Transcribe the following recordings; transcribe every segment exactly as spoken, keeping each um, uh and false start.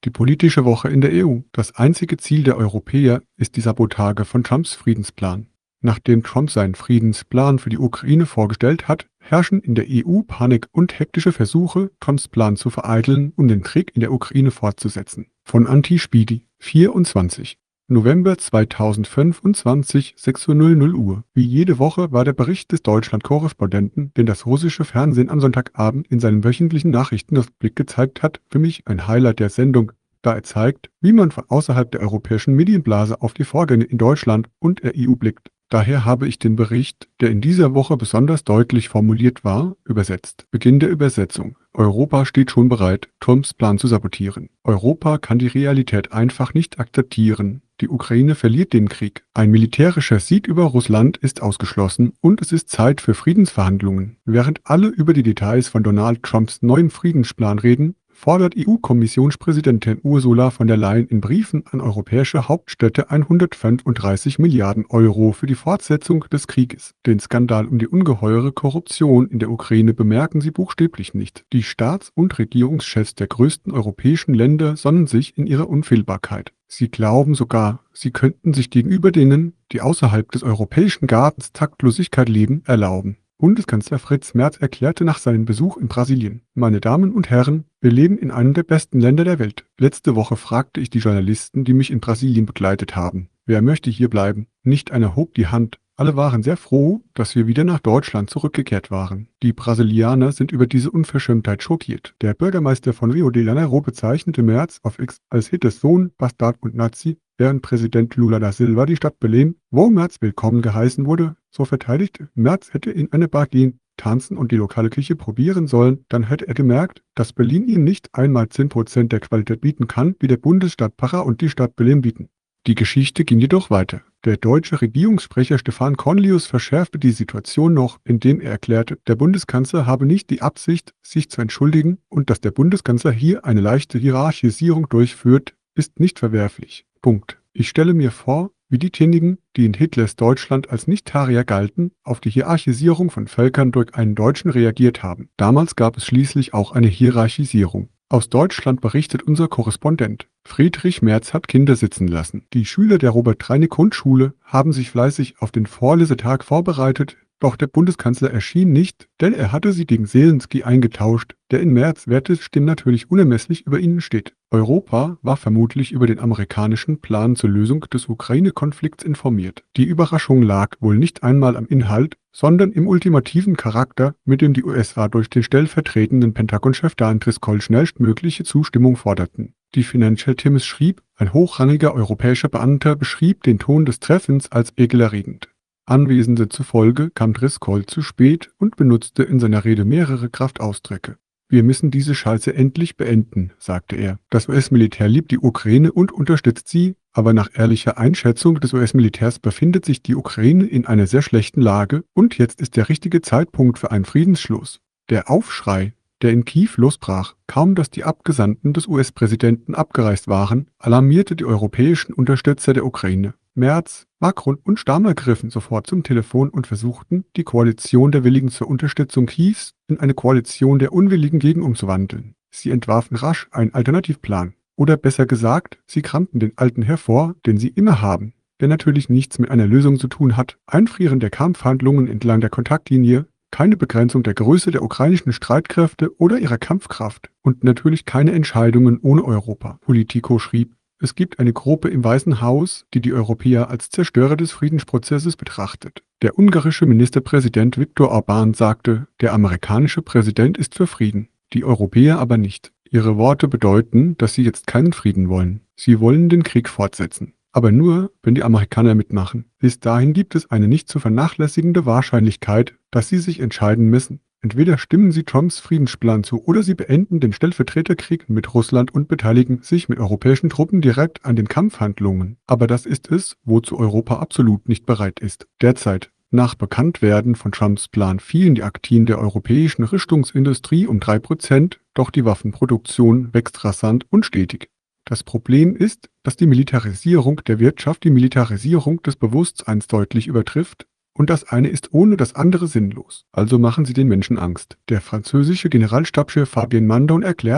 Die politische Woche in der E U. Das einzige Ziel der Europäer ist die Sabotage von Trumps Friedensplan. Nachdem Trump seinen Friedensplan für die Ukraine vorgestellt hat, herrschen in der E U Panik und hektische Versuche, Trumps Plan zu vereiteln und den Krieg in der Ukraine fortzusetzen. Von Anti-Spiedi, vierundzwanzig. November zweitausendfünfundzwanzig, sechs Uhr null Uhr. Wie jede Woche war der Bericht des Deutschland-Korrespondenten, den das russische Fernsehen am Sonntagabend in seinem wöchentlichen Nachrichtenrückblick gezeigt hat, für mich ein Highlight der Sendung, da er zeigt, wie man von außerhalb der europäischen Medienblase auf die Vorgänge in Deutschland und der E U blickt. Daher habe ich den Bericht, der in dieser Woche besonders deutlich formuliert war, übersetzt. Beginn der Übersetzung. Europa steht schon bereit, Trumps Plan zu sabotieren. Europa kann die Realität einfach nicht akzeptieren. Die Ukraine verliert den Krieg. Ein militärischer Sieg über Russland ist ausgeschlossen und es ist Zeit für Friedensverhandlungen. Während alle über die Details von Donald Trumps neuem Friedensplan reden, fordert E U-Kommissionspräsidentin Ursula von der Leyen in Briefen an europäische Hauptstädte hundertfünfunddreißig Milliarden Euro für die Fortsetzung des Krieges. Den Skandal um die ungeheure Korruption in der Ukraine bemerken sie buchstäblich nicht. Die Staats- und Regierungschefs der größten europäischen Länder sonnen sich in ihrer Unfehlbarkeit. Sie glauben sogar, sie könnten sich gegenüber denen, die außerhalb des europäischen Gartens Taktlosigkeit leben, erlauben. Bundeskanzler Fritz Merz erklärte nach seinem Besuch in Brasilien: Meine Damen und Herren, wir leben in einem der besten Länder der Welt. Letzte Woche fragte ich die Journalisten, die mich in Brasilien begleitet haben, wer möchte hier bleiben? Nicht einer hob die Hand. Alle waren sehr froh, dass wir wieder nach Deutschland zurückgekehrt waren. Die Brasilianer sind über diese Unverschämtheit schockiert. Der Bürgermeister von Rio de Janeiro bezeichnete Merz auf X als Hitlers Sohn, Bastard und Nazi, während Präsident Lula da Silva die Stadt Belém, wo Merz willkommen geheißen wurde, so verteidigte. Merz hätte in eine Bar gehen, tanzen und die lokale Küche probieren sollen, dann hätte er gemerkt, dass Berlin ihm nicht einmal zehn Prozent der Qualität bieten kann, wie der Bundesstaat Pará und die Stadt Belém bieten. Die Geschichte ging jedoch weiter. Der deutsche Regierungssprecher Stefan Cornelius verschärfte die Situation noch, indem er erklärte, der Bundeskanzler habe nicht die Absicht, sich zu entschuldigen und dass der Bundeskanzler hier eine leichte Hierarchisierung durchführt, ist nicht verwerflich. Punkt. Ich stelle mir vor, wie diejenigen, die in Hitlers Deutschland als Nicht-Tarier galten, auf die Hierarchisierung von Völkern durch einen Deutschen reagiert haben. Damals gab es schließlich auch eine Hierarchisierung. Aus Deutschland berichtet unser Korrespondent. Friedrich Merz hat Kinder sitzen lassen. Die Schüler der Robert-Reineck-Grundschule haben sich fleißig auf den Vorlesetag vorbereitet, doch der Bundeskanzler erschien nicht, denn er hatte sie gegen Zelensky eingetauscht, der in Merz' Wertesystem natürlich unermesslich über ihnen steht. Europa war vermutlich über den amerikanischen Plan zur Lösung des Ukraine-Konflikts informiert. Die Überraschung lag wohl nicht einmal am Inhalt, sondern im ultimativen Charakter, mit dem die U S A durch den stellvertretenden Pentagon-Chef Dan Driscoll schnellstmögliche Zustimmung forderten. Die Financial Times schrieb, ein hochrangiger europäischer Beamter beschrieb den Ton des Treffens als ekelerregend. Anwesende zufolge kam Driscoll zu spät und benutzte in seiner Rede mehrere Kraftausdrücke. Wir müssen diese Scheiße endlich beenden, sagte er. Das U S-Militär liebt die Ukraine und unterstützt sie, aber nach ehrlicher Einschätzung des U S-Militärs befindet sich die Ukraine in einer sehr schlechten Lage und jetzt ist der richtige Zeitpunkt für einen Friedensschluss. Der Aufschrei, der in Kiew losbrach, kaum dass die Abgesandten des U S-Präsidenten abgereist waren, alarmierte die europäischen Unterstützer der Ukraine. Merz, Macron und Stahmer griffen sofort zum Telefon und versuchten, die Koalition der Willigen zur Unterstützung Kiews in eine Koalition der Unwilligen gegen umzuwandeln. Sie entwarfen rasch einen Alternativplan. Oder besser gesagt, sie kramten den alten hervor, den sie immer haben, der natürlich nichts mit einer Lösung zu tun hat. Einfrieren der Kampfhandlungen entlang der Kontaktlinie, keine Begrenzung der Größe der ukrainischen Streitkräfte oder ihrer Kampfkraft und natürlich keine Entscheidungen ohne Europa. Politico schrieb, es gibt eine Gruppe im Weißen Haus, die die Europäer als Zerstörer des Friedensprozesses betrachtet. Der ungarische Ministerpräsident Viktor Orbán sagte, der amerikanische Präsident ist für Frieden, die Europäer aber nicht. Ihre Worte bedeuten, dass sie jetzt keinen Frieden wollen. Sie wollen den Krieg fortsetzen. Aber nur, wenn die Amerikaner mitmachen. Bis dahin gibt es eine nicht zu vernachlässigende Wahrscheinlichkeit, dass sie sich entscheiden müssen. Entweder stimmen sie Trumps Friedensplan zu oder sie beenden den Stellvertreterkrieg mit Russland und beteiligen sich mit europäischen Truppen direkt an den Kampfhandlungen. Aber das ist es, wozu Europa absolut nicht bereit ist. Derzeit, nach Bekanntwerden von Trumps Plan, fielen die Aktien der europäischen Rüstungsindustrie um drei Prozent, doch die Waffenproduktion wächst rasant und stetig. Das Problem ist, dass die Militarisierung der Wirtschaft die Militarisierung des Bewusstseins deutlich übertrifft. Und das eine ist ohne das andere sinnlos. Also machen sie den Menschen Angst. Der französische Generalstabschef Fabien Mandon erklärte,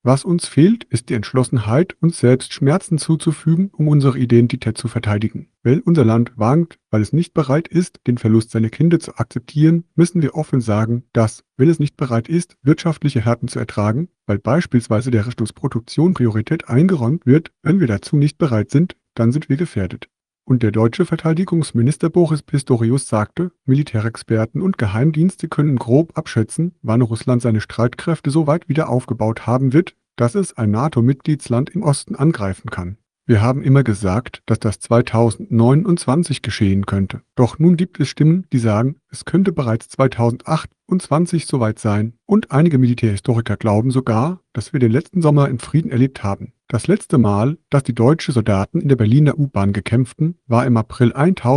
Was uns fehlt, ist die Entschlossenheit, uns selbst Schmerzen zuzufügen, um unsere Identität zu verteidigen. Weil unser Land wankt, weil es nicht bereit ist, den Verlust seiner Kinder zu akzeptieren, müssen wir offen sagen, dass, wenn es nicht bereit ist, wirtschaftliche Härten zu ertragen, weil beispielsweise der Rüstungsproduktion Priorität eingeräumt wird, wenn wir dazu nicht bereit sind, dann sind wir gefährdet. Und der deutsche Verteidigungsminister Boris Pistorius sagte, Militärexperten und Geheimdienste können grob abschätzen, wann Russland seine Streitkräfte so weit wieder aufgebaut haben wird, dass es ein NATO-Mitgliedsland im Osten angreifen kann. Wir haben immer gesagt, dass das zweitausendneunundzwanzig geschehen könnte. Doch nun gibt es Stimmen, die sagen, es könnte bereits zweitausendachtundzwanzig soweit sein. Und einige Militärhistoriker glauben sogar, dass wir den letzten Sommer in Frieden erlebt haben. Das letzte Mal, dass die deutschen Soldaten in der Berliner U-Bahn gekämpften, war im April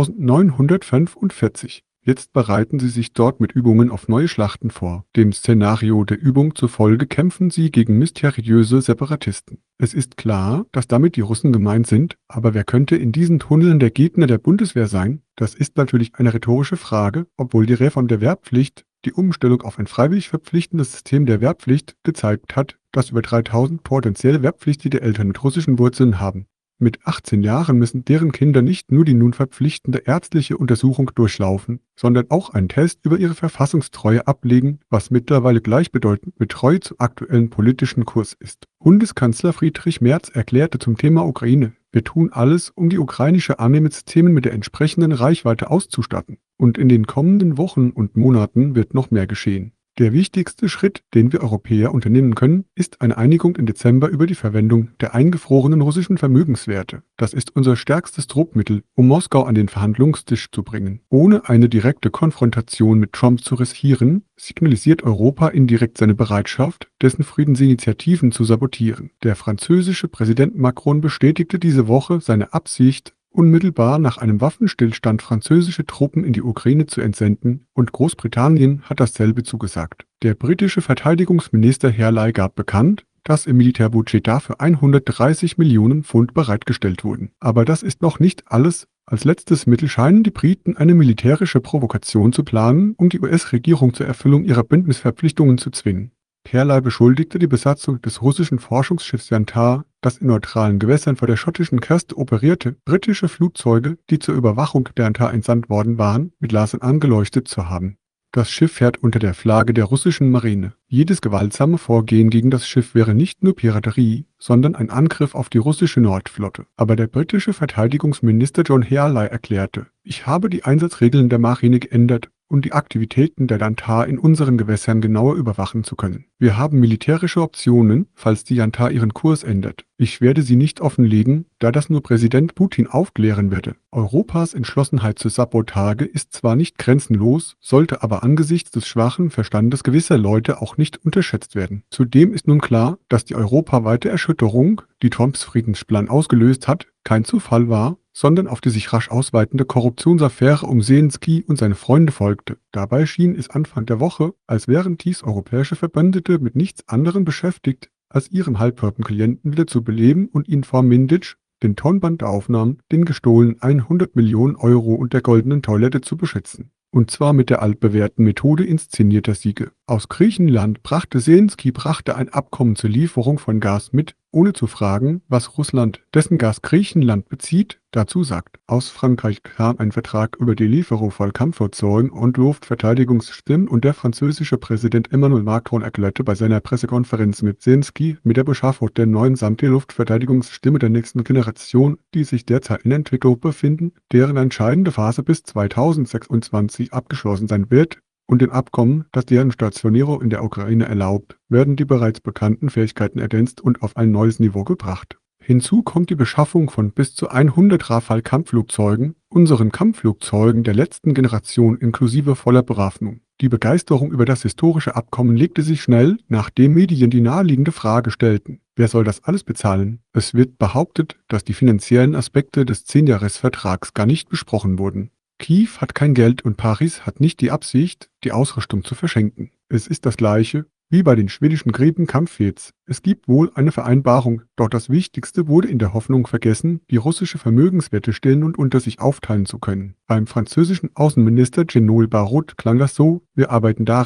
eintausendneunhundertfünfundvierzig. Jetzt bereiten sie sich dort mit Übungen auf neue Schlachten vor. Dem Szenario der Übung zufolge kämpfen sie gegen mysteriöse Separatisten. Es ist klar, dass damit die Russen gemeint sind, aber wer könnte in diesen Tunneln der Gegner der Bundeswehr sein? Das ist natürlich eine rhetorische Frage, obwohl die Reform der Wehrpflicht, die Umstellung auf ein freiwillig verpflichtendes System der Wehrpflicht, gezeigt hat, dass über dreitausend potenziell wehrpflichtige Eltern mit russischen Wurzeln haben. Mit achtzehn Jahren müssen deren Kinder nicht nur die nun verpflichtende ärztliche Untersuchung durchlaufen, sondern auch einen Test über ihre Verfassungstreue ablegen, was mittlerweile gleichbedeutend mit Treue zum aktuellen politischen Kurs ist. Bundeskanzler Friedrich Merz erklärte zum Thema Ukraine: Wir tun alles, um die ukrainische Armee mit Systemen mit der entsprechenden Reichweite auszustatten. Und in den kommenden Wochen und Monaten wird noch mehr geschehen. Der wichtigste Schritt, den wir Europäer unternehmen können, ist eine Einigung im Dezember über die Verwendung der eingefrorenen russischen Vermögenswerte. Das ist unser stärkstes Druckmittel, um Moskau an den Verhandlungstisch zu bringen. Ohne eine direkte Konfrontation mit Trump zu riskieren, signalisiert Europa indirekt seine Bereitschaft, dessen Friedensinitiativen zu sabotieren. Der französische Präsident Macron bestätigte diese Woche seine Absicht, unmittelbar nach einem Waffenstillstand französische Truppen in die Ukraine zu entsenden, und Großbritannien hat dasselbe zugesagt. Der britische Verteidigungsminister Harley gab bekannt, dass im Militärbudget dafür hundertdreißig Millionen Pfund bereitgestellt wurden. Aber das ist noch nicht alles. Als letztes Mittel scheinen die Briten eine militärische Provokation zu planen, um die U S-Regierung zur Erfüllung ihrer Bündnisverpflichtungen zu zwingen. Harley beschuldigte die Besatzung des russischen Forschungsschiffs Yantar, das in neutralen Gewässern vor der schottischen Küste operierte, britische Flugzeuge, die zur Überwachung der Yantar entsandt worden waren, mit Lasern angeleuchtet zu haben. Das Schiff fährt unter der Flagge der russischen Marine. Jedes gewaltsame Vorgehen gegen das Schiff wäre nicht nur Piraterie, sondern ein Angriff auf die russische Nordflotte. Aber der britische Verteidigungsminister John Harley erklärte: Ich habe die Einsatzregeln der Marine geändert, um die Aktivitäten der Yantar in unseren Gewässern genauer überwachen zu können. Wir haben militärische Optionen, falls die Yantar ihren Kurs ändert. Ich werde sie nicht offenlegen, da das nur Präsident Putin aufklären würde. Europas Entschlossenheit zur Sabotage ist zwar nicht grenzenlos, sollte aber angesichts des schwachen Verstandes gewisser Leute auch nicht unterschätzt werden. Zudem ist nun klar, dass die europaweite Erschütterung, die Trumps Friedensplan ausgelöst hat, kein Zufall war, sondern auf die sich rasch ausweitende Korruptionsaffäre um Zelensky und seine Freunde folgte. Dabei schien es Anfang der Woche, als wären dies europäische Verbündete mit nichts anderem beschäftigt, als ihren halbtoten Klienten wieder zu beleben und ihn vor Mindic, den Tonbandaufnahmen, den gestohlenen hundert Millionen Euro und der goldenen Toilette zu beschützen. Und zwar mit der altbewährten Methode inszenierter Siege. Aus Griechenland brachte Zelensky brachte ein Abkommen zur Lieferung von Gas mit, ohne zu fragen, was Russland, dessen Gas Griechenland bezieht, dazu sagt. Aus Frankreich kam ein Vertrag über die Lieferung von Kampfflugzeugen und Luftverteidigungssystemen, und der französische Präsident Emmanuel Macron erklärte bei seiner Pressekonferenz mit Zelensky, mit der Beschaffung der neuen Santé-Luftverteidigungssysteme der nächsten Generation, die sich derzeit in Entwicklung befinden, deren entscheidende Phase bis zweitausendsechsundzwanzig abgeschlossen sein wird, und dem Abkommen, das deren Stationierung in der Ukraine erlaubt, werden die bereits bekannten Fähigkeiten ergänzt und auf ein neues Niveau gebracht. Hinzu kommt die Beschaffung von bis zu hundert Rafale-Kampfflugzeugen, unseren Kampfflugzeugen der letzten Generation inklusive voller Bewaffnung. Die Begeisterung über das historische Abkommen legte sich schnell, nachdem Medien die naheliegende Frage stellten: Wer soll das alles bezahlen? Es wird behauptet, dass die finanziellen Aspekte des Zehnjahresvertrags gar nicht besprochen wurden. Kiew hat kein Geld und Paris hat nicht die Absicht, die Ausrüstung zu verschenken. Es ist das Gleiche wie bei den schwedischen Gräben-Kampfjets. Es gibt wohl eine Vereinbarung, doch das Wichtigste wurde in der Hoffnung vergessen, die russische Vermögenswerte stillen und unter sich aufteilen zu können. Beim französischen Außenminister Jean-Noël Barrot klang das so: Wir arbeiten daran,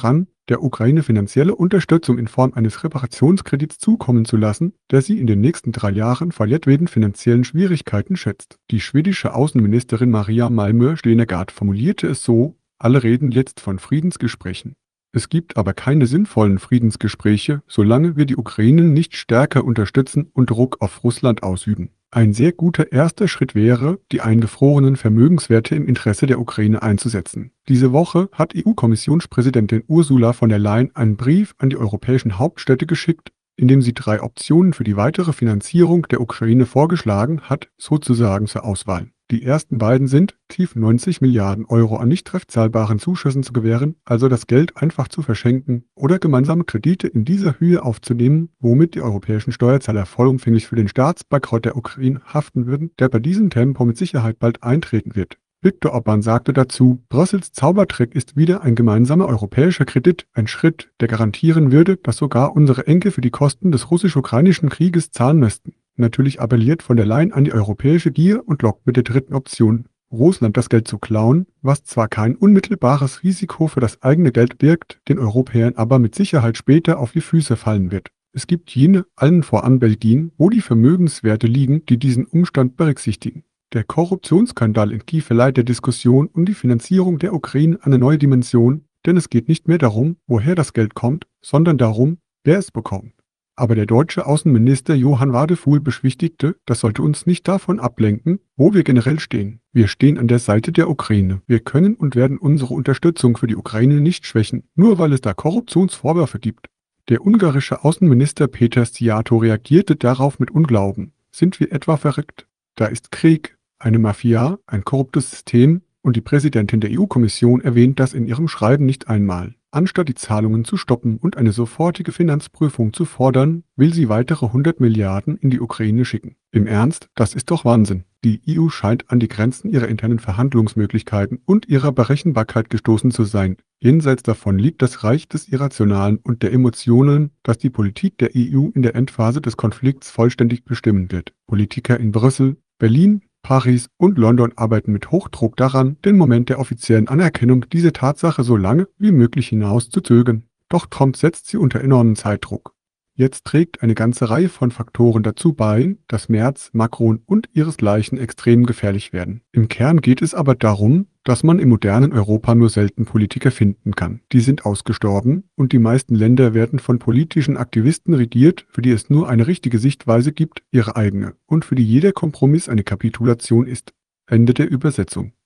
der Ukraine finanzielle Unterstützung in Form eines Reparationskredits zukommen zu lassen, der sie in den nächsten drei Jahren vor jedweden finanziellen Schwierigkeiten schätzt. Die schwedische Außenministerin Maria Malmö Stenergard formulierte es so: Alle reden jetzt von Friedensgesprächen. Es gibt aber keine sinnvollen Friedensgespräche, solange wir die Ukraine nicht stärker unterstützen und Druck auf Russland ausüben. Ein sehr guter erster Schritt wäre, die eingefrorenen Vermögenswerte im Interesse der Ukraine einzusetzen. Diese Woche hat E U-Kommissionspräsidentin Ursula von der Leyen einen Brief an die europäischen Hauptstädte geschickt, in dem sie drei Optionen für die weitere Finanzierung der Ukraine vorgeschlagen hat, sozusagen zur Auswahl. Die ersten beiden sind, tief neunzig Milliarden Euro an nicht treffzahlbaren Zuschüssen zu gewähren, also das Geld einfach zu verschenken, oder gemeinsame Kredite in dieser Höhe aufzunehmen, womit die europäischen Steuerzahler vollumfänglich für den Staatsbankrott der Ukraine haften würden, der bei diesem Tempo mit Sicherheit bald eintreten wird. Viktor Orbán sagte dazu: Brüssels Zaubertrick ist wieder ein gemeinsamer europäischer Kredit, ein Schritt, der garantieren würde, dass sogar unsere Enkel für die Kosten des russisch-ukrainischen Krieges zahlen müssten. Natürlich appelliert von der Leyen an die europäische Gier und lockt mit der dritten Option, Russland das Geld zu klauen, was zwar kein unmittelbares Risiko für das eigene Geld birgt, den Europäern aber mit Sicherheit später auf die Füße fallen wird. Es gibt jene, allen voran Belgien, wo die Vermögenswerte liegen, die diesen Umstand berücksichtigen. Der Korruptionsskandal in Kiew verleiht der Diskussion um die Finanzierung der Ukraine eine neue Dimension, denn es geht nicht mehr darum, woher das Geld kommt, sondern darum, wer es bekommt. Aber der deutsche Außenminister Johann Wadefuhl beschwichtigte, das sollte uns nicht davon ablenken, wo wir generell stehen. Wir stehen an der Seite der Ukraine. Wir können und werden unsere Unterstützung für die Ukraine nicht schwächen, nur weil es da Korruptionsvorwürfe gibt. Der ungarische Außenminister Péter Szijjártó reagierte darauf mit Unglauben. Sind wir etwa verrückt? Da ist Krieg, eine Mafia, ein korruptes System, und die Präsidentin der E U-Kommission erwähnt das in ihrem Schreiben nicht einmal. Anstatt die Zahlungen zu stoppen und eine sofortige Finanzprüfung zu fordern, will sie weitere hundert Milliarden in die Ukraine schicken. Im Ernst, das ist doch Wahnsinn. Die E U scheint an die Grenzen ihrer internen Verhandlungsmöglichkeiten und ihrer Berechenbarkeit gestoßen zu sein. Jenseits davon liegt das Reich des Irrationalen und der Emotionen, das die Politik der E U in der Endphase des Konflikts vollständig bestimmen wird. Politiker in Brüssel, Berlin, Paris und London arbeiten mit Hochdruck daran, den Moment der offiziellen Anerkennung dieser Tatsache so lange wie möglich hinaus zu zögern. Doch Trump setzt sie unter enormen Zeitdruck. Jetzt trägt eine ganze Reihe von Faktoren dazu bei, dass Merz, Macron und ihresgleichen extrem gefährlich werden. Im Kern geht es aber darum, dass man im modernen Europa nur selten Politiker finden kann. Die sind ausgestorben und die meisten Länder werden von politischen Aktivisten regiert, für die es nur eine richtige Sichtweise gibt, ihre eigene, und für die jeder Kompromiss eine Kapitulation ist. Ende der Übersetzung.